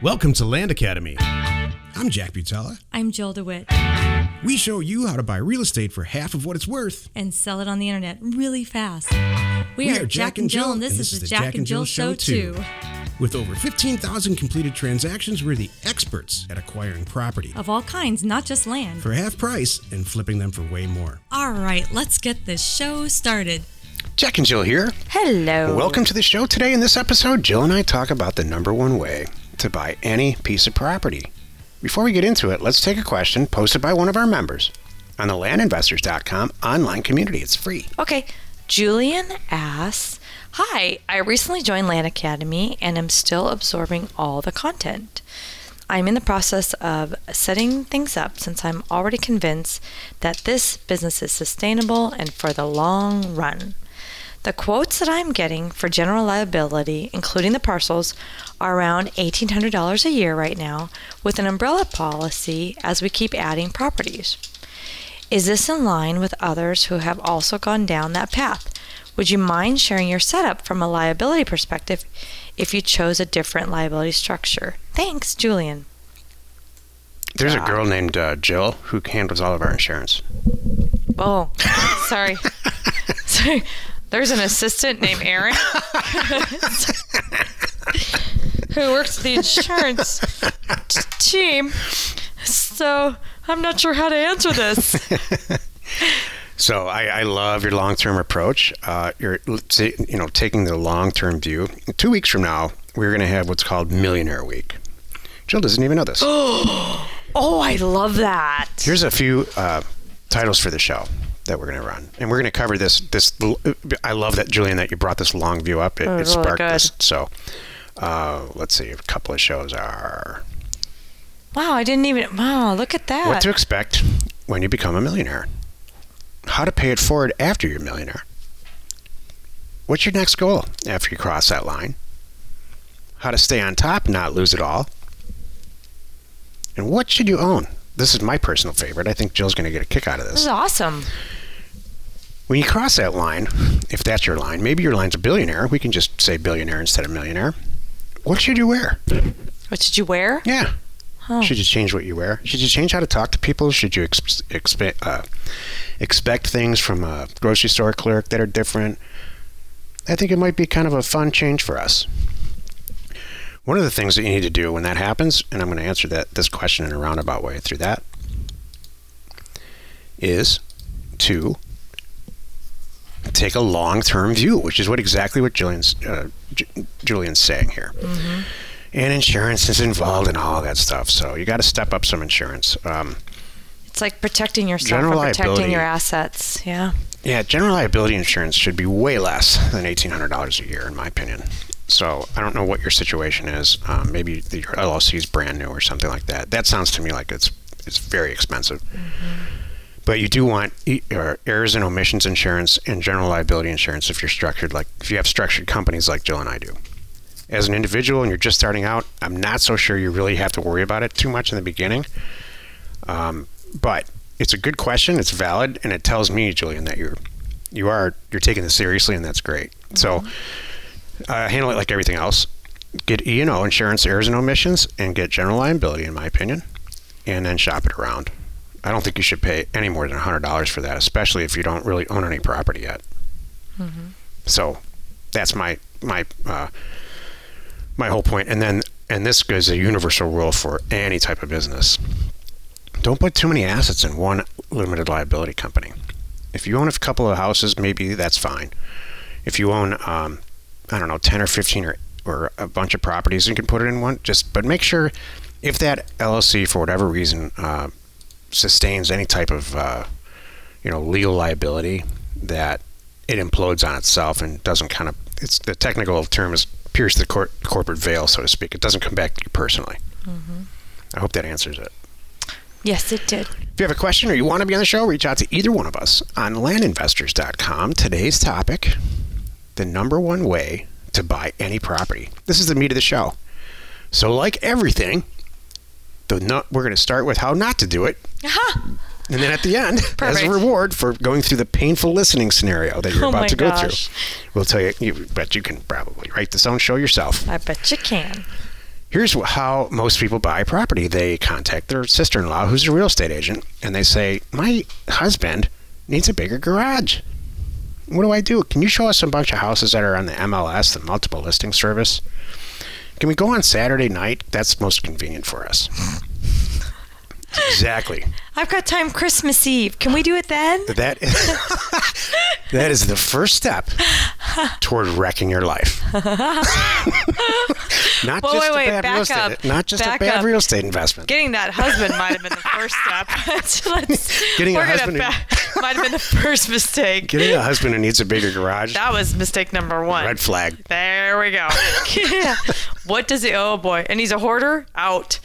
Welcome to Land Academy. I'm Jack Butala. I'm Jill DeWitt. We show you how to buy real estate for half of what it's worth. And sell it on the internet really fast. We are Jack and Jill, and this is the Jack and Jill Show 2. With over 15,000 completed transactions, we're the experts at acquiring property. Of all kinds, not just land. For half price and flipping them for way more. All right, let's get this show started. Jack and Jill here. Hello. Welcome to the show. Today in this episode, Jill and I talk about the number one way to buy any piece of property. Before we get into it, let's take a question posted by one of our members on the landinvestors.com online community. It's free. Okay. Julian asks, "Hi, I recently joined Land Academy and am still absorbing all the content. I'm in the process of setting things up since I'm already convinced that this business is sustainable and for the long run. The quotes that I'm getting for general liability, including the parcels, are around $1,800 a year right now, with an umbrella policy as we keep adding properties. Is this in line with others who have also gone down that path? Would you mind sharing your setup from a liability perspective if you chose a different liability structure? Thanks, Julian." There's a girl named Jill who handles all of our insurance. Oh, sorry. Sorry. There's an assistant named Aaron who works the insurance team. So I'm not sure how to answer this. So I love your long-term approach. You're taking the long-term view. 2 weeks from now, we're going to have what's called Millionaire Week. Jill doesn't even know this. Oh, I love that. Here's a few titles for the show that we're going to run. And we're going to cover this. I love that, Julian, that you brought this long view up. It sparked really this. So let's see. A couple of shows are... Wow, I didn't even... Wow, look at that. What to expect when you become a millionaire. How to pay it forward after you're a millionaire. What's your next goal after you cross that line? How to stay on top and not lose it all. And what should you own? This is my personal favorite. I think Jill's going to get a kick out of this. This is awesome. When you cross that line, if that's your line, maybe your line's a billionaire. We can just say billionaire instead of millionaire. What should you wear? What should you wear? Yeah. Oh. Should you change what you wear? Should you change how to talk to people? Should you expect things from a grocery store clerk that are different? I think it might be kind of a fun change for us. One of the things that you need to do when that happens, and I'm going to answer this question in a roundabout way through that, is to take a long-term view, which is exactly what Julian's saying here. Mm-hmm. And insurance is involved in all that stuff, so you got to step up some insurance. It's like protecting yourself and protecting your assets. Yeah. Yeah, general liability insurance should be way less than $1,800 a year, in my opinion. So I don't know what your situation is. Maybe your LLC is brand new or something like that. That sounds to me like it's very expensive. Mm-hmm. But you do want errors and omissions insurance and general liability insurance if you have structured companies like Jill and I do. As an individual and you're just starting out, I'm not so sure you really have to worry about it too much in the beginning. But it's a good question. It's valid, and it tells me, Julian, that you're taking this seriously, and that's great. Mm-hmm. So handle it like everything else. Get E&O insurance, errors and omissions, and get general liability, in my opinion, and then shop it around. I don't think you should pay any more than $100 for that, especially if you don't really own any property yet. Mm-hmm. So that's my whole point. And this is a universal rule for any type of business. Don't put too many assets in one limited liability company. If you own a couple of houses, maybe that's fine. If you own 10 or 15 or a bunch of properties, you can put it in one. But make sure if that LLC, for whatever reason, sustains any type of legal liability, that it implodes on itself and doesn't the technical term is pierce the corporate veil, so to speak. It doesn't come back to you personally. Mm-hmm. I hope that answers it. Yes, it did. If you have a question or you want to be on the show, reach out to either one of us on landinvestors.com. Today's topic: the number one way to buy any property. This is the meat of the show. So like everything, we're going to start with how not to do it. And then at the end, as a reward for going through the painful listening scenario that you're about to go through, we'll tell you, but you can probably write this own show yourself. I bet you can. Here's how most people buy property. They contact their sister-in-law, who's a real estate agent, and they say, my husband needs a bigger garage. What do I do? Can you show us a bunch of houses that are on the MLS, the multiple listing service? Can we go on Saturday night? That's most convenient for us. Exactly. I've got time Christmas Eve. Can we do it then? That is the first step toward wrecking your life. Not just a bad real estate investment. Getting that husband might have been the first step. Might have been the first mistake. Getting a husband who needs a bigger garage. That was mistake number 1. Red flag. There we go. What does he? Oh boy! And he's a hoarder. Out.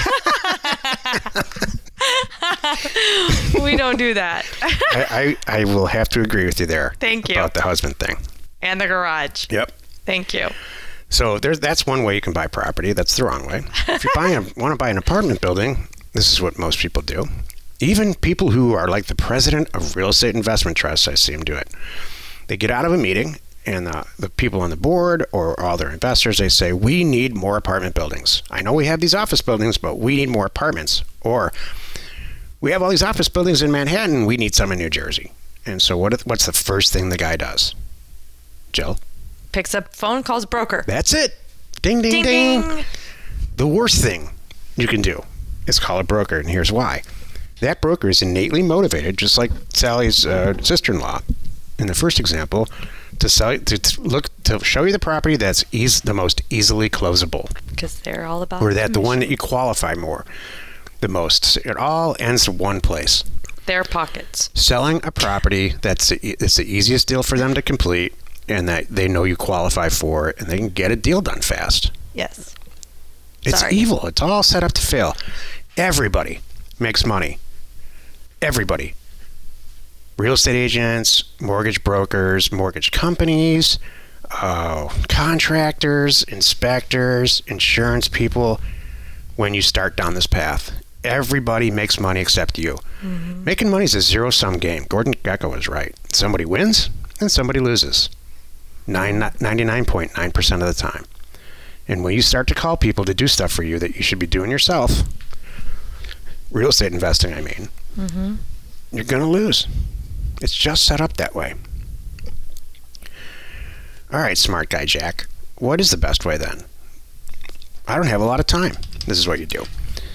We don't do that. I will have to agree with you there. Thank you. About the husband thing. And the garage. Yep. Thank you. So that's one way you can buy property. That's the wrong way. If you want to buy an apartment building, this is what most people do. Even people who are like the president of real estate investment trusts, I see them do it. They get out of a meeting, and the people on the board or all their investors, they say, we need more apartment buildings. I know we have these office buildings, but we need more apartments. Or we have all these office buildings in Manhattan. We need some in New Jersey. And so what's the first thing the guy does? Jill? Picks up phone, calls broker. That's it. Ding, ding, ding, ding. The worst thing you can do is call a broker, and here's why. That broker is innately motivated, just like Sally's sister-in-law in the first example, to show you the property that's the most easily closable. Because they're all about or that the one that you qualify the most. It all ends in one place. Their pockets. Selling a property it's the easiest deal for them to complete, and that they know you qualify for it, and they can get a deal done fast. Yes. It's evil. It's all set up to fail. Everybody makes money. Everybody. Real estate agents, mortgage brokers, mortgage companies, contractors, inspectors, insurance people. When you start down this path, everybody makes money except you. Mm-hmm. Making money is a zero-sum game. Gordon Gekko was right. Somebody wins and somebody loses. 99.9% of the time. And when you start to call people to do stuff for you that you should be doing yourself, real estate investing, I mean, mm-hmm. You're going to lose. It's just set up that way. All right, smart guy Jack. What is the best way then? I don't have a lot of time. This is what you do.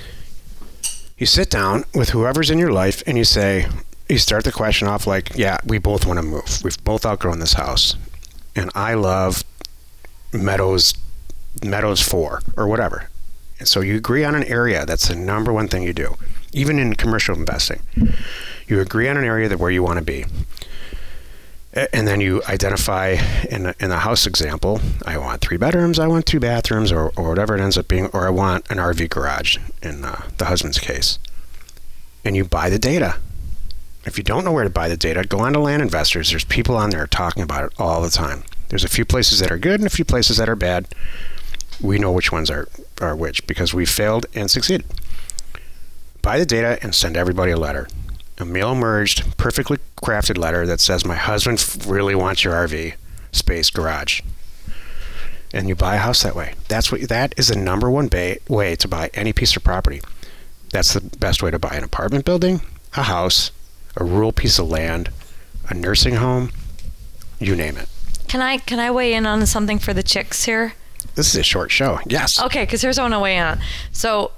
You sit down with whoever's in your life and you start the question off like, yeah, we both want to move. We've both outgrown this house. And I love Meadows 4 or whatever. And so you agree on an area. That's the number one thing you do, even in commercial investing. You agree on an area where you want to be. And then you identify in the house example, I want 3 bedrooms, I want 2 bathrooms, or whatever it ends up being, or I want an RV garage in the husband's case. And you buy the data. If you don't know where to buy the data, go on to Land Investors. There's people on there talking about it all the time. There's a few places that are good and a few places that are bad. We know which ones are which because we failed and succeeded. Buy the data and send everybody a letter. A mail-merged, perfectly crafted letter that says, my husband really wants your RV space garage. And you buy a house that way. That is the number one way to buy any piece of property. That's the best way to buy an apartment building, a house, a rural piece of land, a nursing home, you name it. Can I weigh in on something for the chicks here? This is a short show. Yes. Okay, because here's what I want to weigh in on. So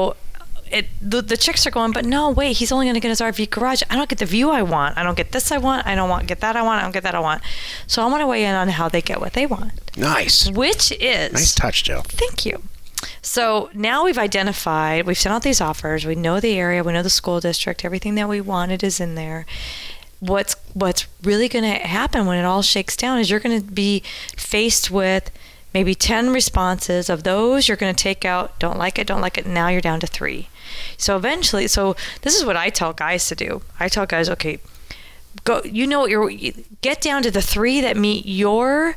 the chicks are going, but no, wait, he's only going to get his RV garage. I don't get the view I want. I don't get this I want. I don't get that I want. I don't get that I want. So I want to weigh in on how they get what they want. Nice. Which is... Nice touch, Jill. Thank you. So now we've sent out these offers. We know the area. We know the school district. Everything that we wanted is in there. What's really going to happen when it all shakes down is you're going to be faced with maybe 10 responses. Of those, you're going to take out, don't like it, now you're down to 3. So eventually, this is what I tell guys to do. I tell guys, okay, go, get down to the 3 that meet your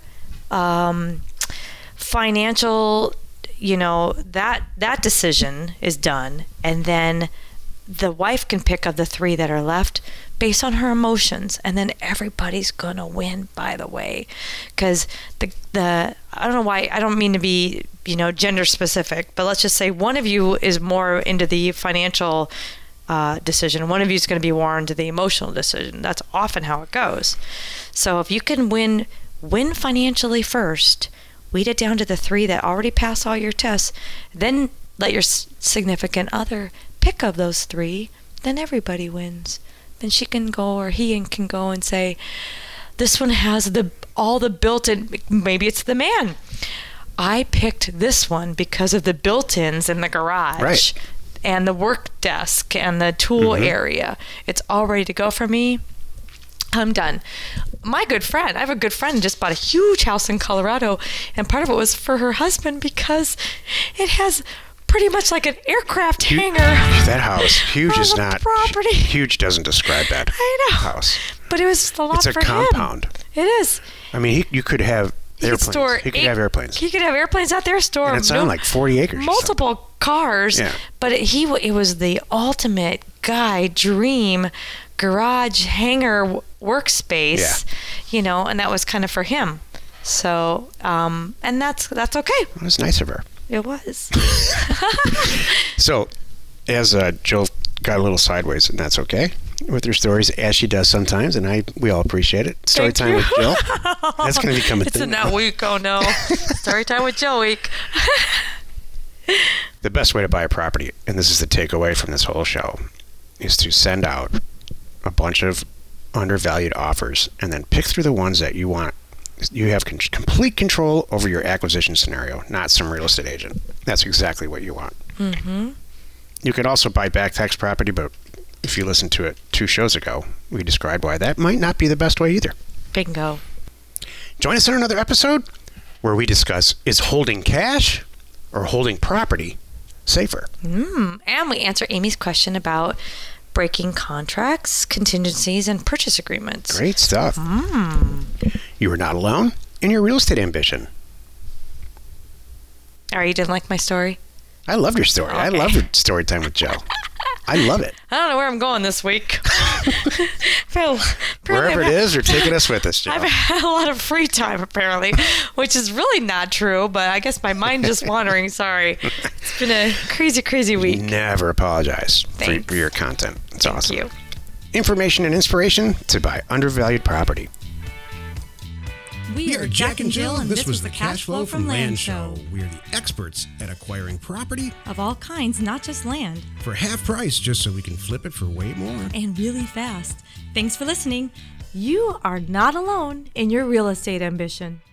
financial, that decision is done. And then the wife can pick of the 3 that are left based on her emotions, and then everybody's gonna win, by the way, because the I don't know why, I don't mean to be gender specific, but let's just say one of you is more into the financial decision, one of you is going to be more into the emotional decision. That's often how it goes. So if you can win financially first, weed it down to the 3 that already pass all your tests, then let your significant other pick of those 3, then everybody wins. Then she can go, or he can go and say, this one has all the built-in, maybe it's the man. I picked this one because of the built-ins in the garage. Right. And the work desk and the tool area. It's all ready to go for me. I'm done. I have a good friend, just bought a huge house in Colorado, and part of it was for her husband because it has pretty much like an aircraft hangar. That house, huge is not property. Huge doesn't describe that. I know. House. But it was a lot for him. It's a compound. It is. I mean, you could have airplanes. He could have airplanes. He could have airplanes out there, store. And it's on like 40 acres. Multiple cars. Yeah. But it was the ultimate dream garage hangar workspace. Yeah. And that was kind of for him. So, and that's okay. It was nice of her. It was. So, as Jill got a little sideways, and that's okay, with her stories, as she does sometimes, and we all appreciate it. Story time with Jill. That's going to become a thing. It's in that week. Oh no. Story time with Jill week. The best way to buy a property, and this is the takeaway from this whole show, is to send out a bunch of undervalued offers and then pick through the ones that you want. You have complete control over your acquisition scenario, not some real estate agent. That's exactly what you want. Mm-hmm. You could also buy back tax property, but if you listened to it 2 shows ago, we described why that might not be the best way either. Bingo. Join us in another episode where we discuss, is holding cash or holding property safer? And we answer Amy's question about breaking contracts, contingencies, and purchase agreements. Great stuff. You are not alone in your real estate ambition. You didn't like my story? I loved your story. Okay. I love your story time with Joe. I love it. I don't know where I'm going this week. Wherever it is, you're taking us with us, Joe. I've had a lot of free time, apparently, which is really not true, but I guess my mind just wandering. Sorry. It's been a crazy, crazy week. Never apologize for your content. It's awesome. Thank you. Information and inspiration to buy undervalued property. We are Jack and Jill, and this was the Cash Flow from Land Show. We are the experts at acquiring property of all kinds, not just land, for half price, just so we can flip it for way more. And really fast. Thanks for listening. You are not alone in your real estate ambition.